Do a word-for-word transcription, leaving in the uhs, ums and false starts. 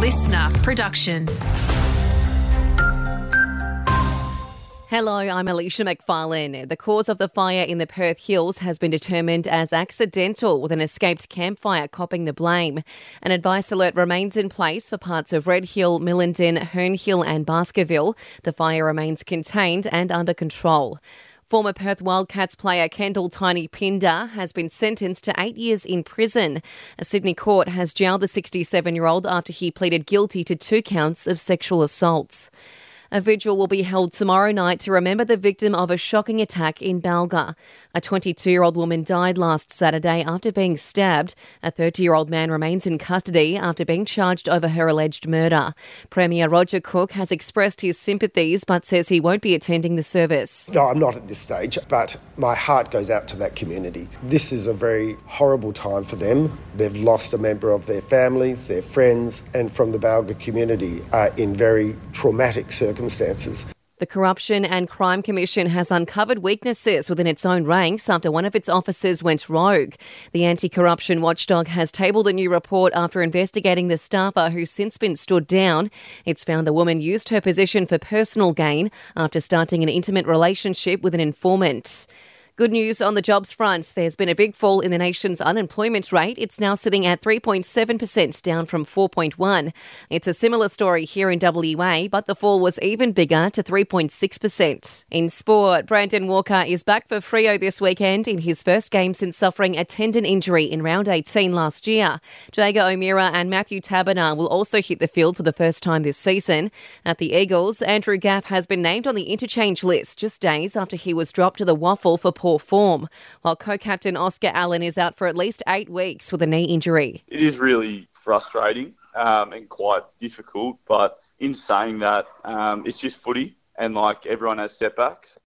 listener production. Hello, I'm Alicia McFarlane. The cause of the fire in the Perth Hills has been determined as accidental, with an escaped campfire copping the blame. An advice alert remains in place for parts of Red Hill, Millendon, Herne Hill and Baskerville. The fire remains contained and under control. Former Perth Wildcats player Kendall Tiny Pinder has been sentenced to eight years in prison. A Sydney court has jailed the sixty-seven-year-old after he pleaded guilty to two counts of sexual assaults. A vigil will be held tomorrow night to remember the victim of a shocking attack in Balga. A twenty-two-year-old woman died last Saturday after being stabbed. A thirty-year-old man remains in custody after being charged over her alleged murder. Premier Roger Cook has expressed his sympathies but says he won't be attending the service. No, I'm not at this stage, but my heart goes out to that community. This is a very horrible time for them. They've lost a member of their family, their friends, and from the Balga community are in very traumatic circumstances. Circumstances. The Corruption and Crime Commission has uncovered weaknesses within its own ranks after one of its officers went rogue. The anti-corruption watchdog has tabled a new report after investigating the staffer who's since been stood down. It's found the woman used her position for personal gain after starting an intimate relationship with an informant. Good news on the jobs front. There's been a big fall in the nation's unemployment rate. It's now sitting at three point seven percent, down from four point one. It's a similar story here in W A, but the fall was even bigger to three point six percent. In sport, Brandon Walker is back for Freo this weekend in his first game since suffering a tendon injury in round eighteen last year. Jager O'Meara and Matthew Taberner will also hit the field for the first time this season. At the Eagles, Andrew Gaff has been named on the interchange list just days after he was dropped to the waffle for poor form, while co-captain Oscar Allen is out for at least eight weeks with a knee injury. It is really frustrating um, and quite difficult, but in saying that, um, it's just footy and like everyone has setbacks.